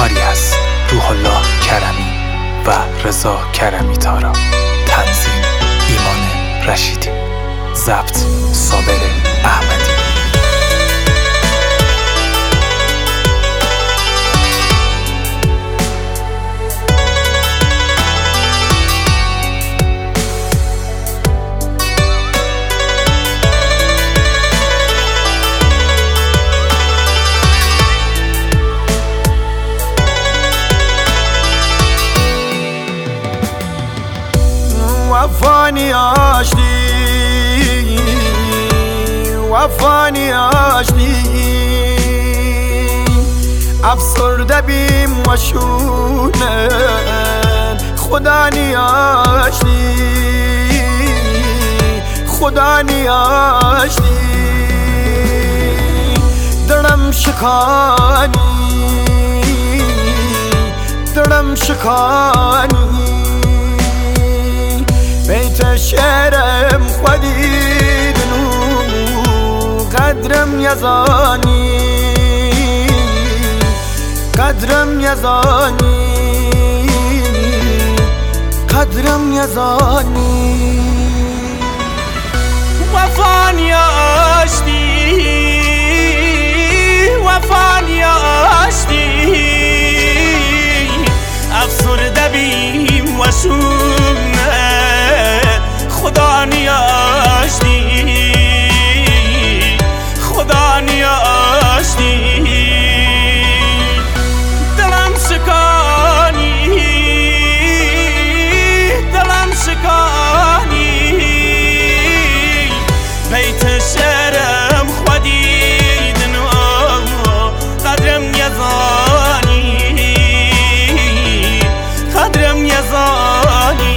کاری از روح الله کرمی و رضا کرمی تارا. تنظیم ایمان رشیدی. ضبط صابر احمدی. وفانی آشتی افسرده بیم و شونه خدا نیاشتی دلم شکانی بیت شعرم خودیدنو قدرم یزانی وفانی آشتی افسرده بیم و شونه خدا نیاشتی دلم شکانی بیت شعرم خودیدن قدرم یزانی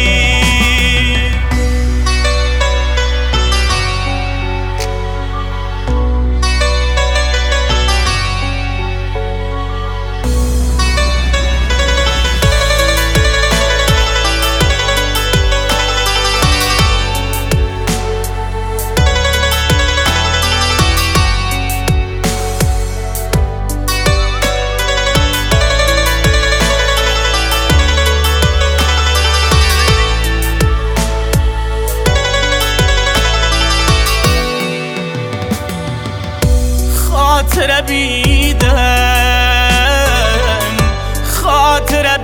خاطر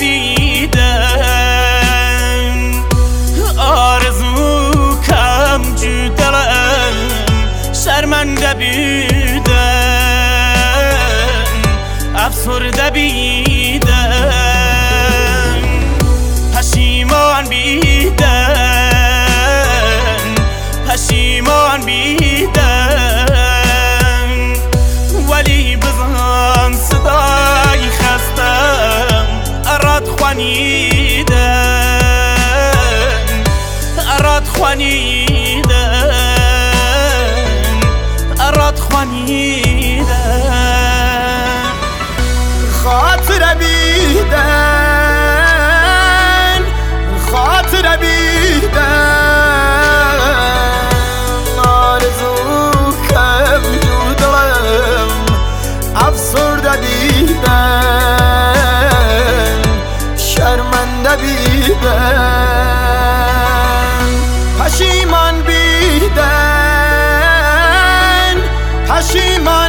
بیدن آرزو کم جدلم شرمنده بیدن افسرده بیدن پشیمان بیدن ولی بزن صدای خستم اراد خوانیدن خاطر بیدن آرزو کم جودم افسرده بیدن شرمنده بیدن پشیمان